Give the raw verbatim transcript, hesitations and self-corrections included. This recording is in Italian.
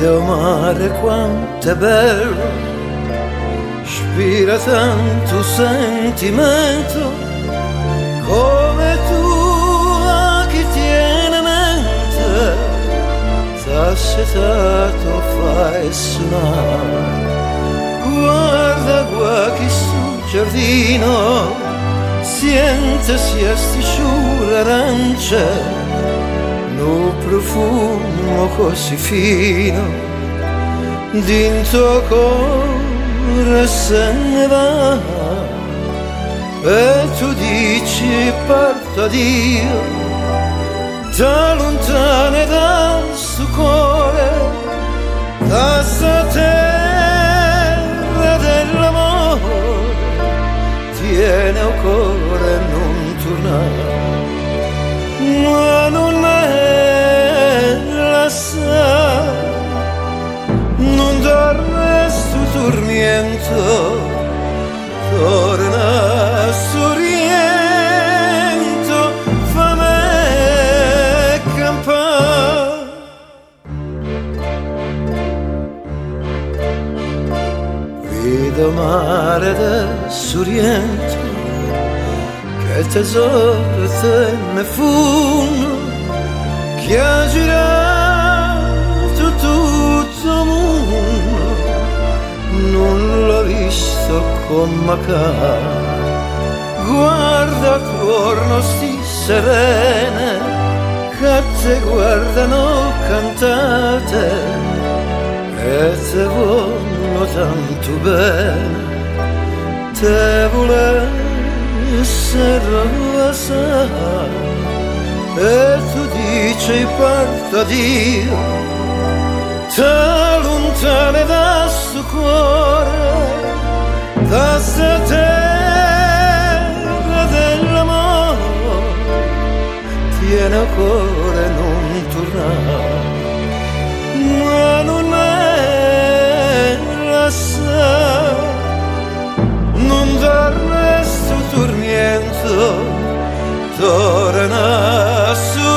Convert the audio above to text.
Vedo mare quanto è bello, ispira tanto sentimento, come tu a chi tiene mente, t'assetato fai suonare. Guarda qua chi sul giardino, siente sia sticciura arance, no profumo così fino, dinto cuore se ne va, e tu dici parto addio, da lontano e da sto cuore, da sta terra dell'amore, tiene il cuore e non tornare. Ma non è la sa, non dorme sto tormento, torna sorriento, fa me campare. Vedo mare del sorriento, che tesoro te ne funo, che ha girato tutto il mondo, non l'ho visto come ca. Guarda attorno sti serene, che te guardano cantate, e te vogliono tanto bene, te volevo essere sa, e tu dici parto addio, t'allontane da sto cuore, da sta terra dell'amore, tiene il cuore e non tornare. Ma non è la sa, non dorme sto tormento, torna su